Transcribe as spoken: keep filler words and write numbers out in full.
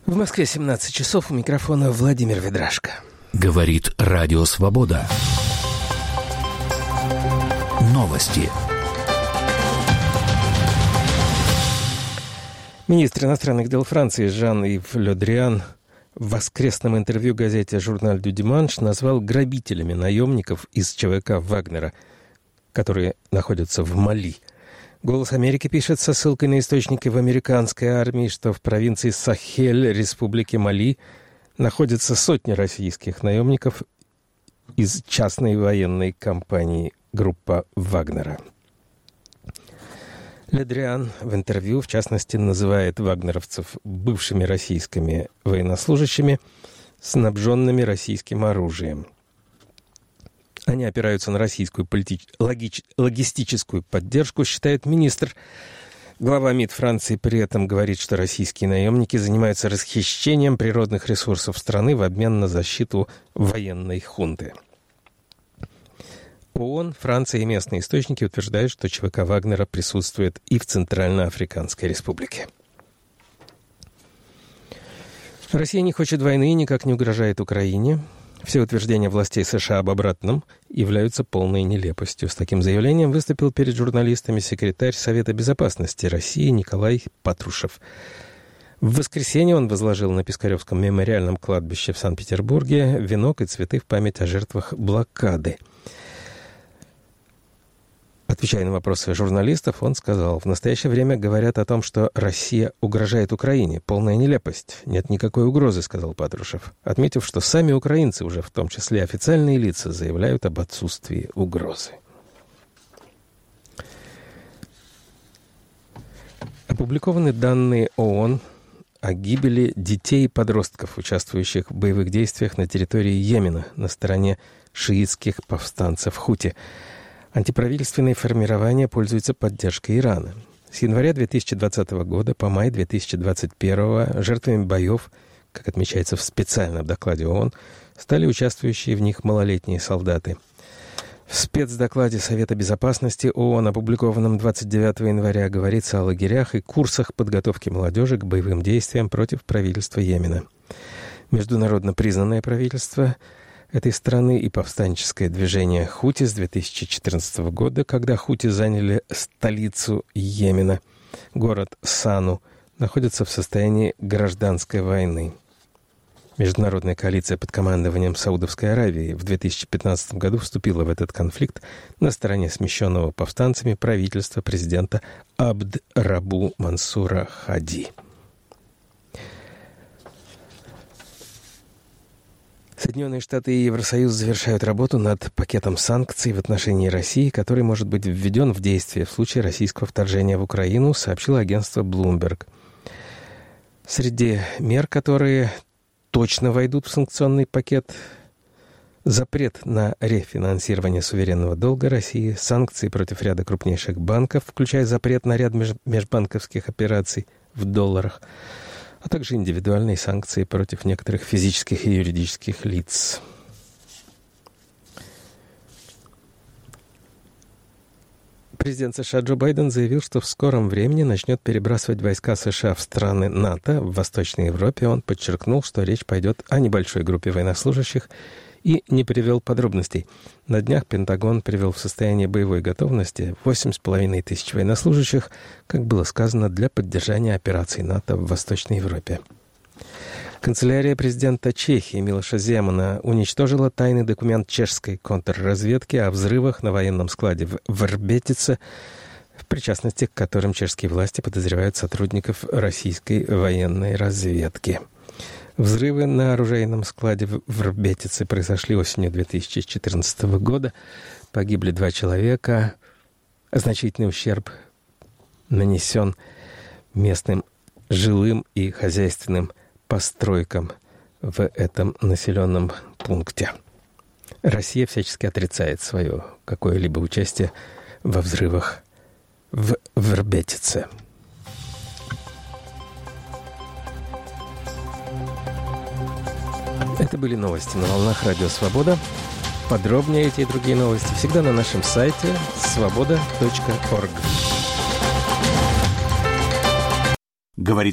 В Москве семнадцать часов, у микрофона Владимир Ведрашко. Говорит Радио Свобода. Новости. Министр иностранных дел Франции Жан-Ив Ле Дриан в воскресном интервью газете «Журналь дю Диманш» назвал грабителями наемников из ЧВК Вагнера, которые находятся в Мали. «Голос Америки» пишет со ссылкой на источники в американской армии, что в провинции Сахель Республики Мали находятся сотни российских наемников из частной военной компании «Группа Вагнера». Ле Дриан в интервью, в частности, называет вагнеровцев бывшими российскими военнослужащими, снабженными российским оружием. Они опираются на российскую политич... логич... логистическую поддержку, считает министр. Глава МИД Франции при этом говорит, что российские наемники занимаются расхищением природных ресурсов страны в обмен на защиту военной хунты. ООН, Франция и местные источники утверждают, что ЧВК Вагнера присутствует и в Центральноафриканской Республике. Россия не хочет войны и никак не угрожает Украине. Все утверждения властей США об обратном являются полной нелепостью. С таким заявлением выступил перед журналистами секретарь Совета Безопасности России Николай Патрушев. В воскресенье он возложил на Пискаревском мемориальном кладбище в Санкт-Петербурге венок и цветы в память о жертвах блокады. Отвечая на вопросы журналистов, он сказал: «В настоящее время говорят о том, что Россия угрожает Украине. Полная нелепость. Нет никакой угрозы», — сказал Патрушев, отметив, что сами украинцы, уже в том числе официальные лица, заявляют об отсутствии угрозы. Опубликованы данные ООН о гибели детей и подростков, участвующих в боевых действиях на территории Йемена на стороне шиитских повстанцев Хути. Антиправительственные формирования пользуются поддержкой Ирана. С января две тысячи двадцатого года по май две тысячи двадцать первого жертвами боев, как отмечается в специальном докладе ООН, стали участвующие в них малолетние солдаты. В спецдокладе Совета Безопасности ООН, опубликованном двадцать девятого января, говорится о лагерях и курсах подготовки молодежи к боевым действиям против правительства Йемена. Международно признанное правительство этой страны и повстанческое движение Хути с две тысячи четырнадцатого года, когда Хути заняли столицу Йемена, город Сану, находятся в состоянии гражданской войны. Международная коалиция под командованием Саудовской Аравии в две тысячи пятнадцатом году вступила в этот конфликт на стороне смещенного повстанцами правительства президента Абд-Рабу Мансура Хади. Соединенные Штаты и Евросоюз завершают работу над пакетом санкций в отношении России, который может быть введен в действие в случае российского вторжения в Украину, сообщило агентство Bloomberg. Среди мер, которые точно войдут в санкционный пакет: запрет на рефинансирование суверенного долга России, санкции против ряда крупнейших банков, включая запрет на ряд межбанковских операций в долларах, а также индивидуальные санкции против некоторых физических и юридических лиц. Президент США Джо Байден заявил, что в скором времени начнет перебрасывать войска США в страны НАТО в Восточной Европе. Он подчеркнул, что речь пойдет о небольшой группе военнослужащих, и не привел подробностей. На днях Пентагон привел в состояние боевой готовности восемь с половиной тысяч военнослужащих, как было сказано, для поддержания операций НАТО в Восточной Европе. Канцелярия президента Чехии Милоша Земана уничтожила тайный документ чешской контрразведки о взрывах на военном складе в Врбетице, в причастности к которым чешские власти подозревают сотрудников российской военной разведки. Взрывы на оружейном складе в Врбетице произошли осенью две тысячи четырнадцатого года. Погибли два человека. Значительный ущерб нанесен местным жилым и хозяйственным постройкам в этом населенном пункте. Россия всячески отрицает свое какое-либо участие во взрывах в Врбетице. Это были новости на волнах Радио Свобода. Подробнее эти и другие новости всегда на нашем сайте свобода точка орг. Говорит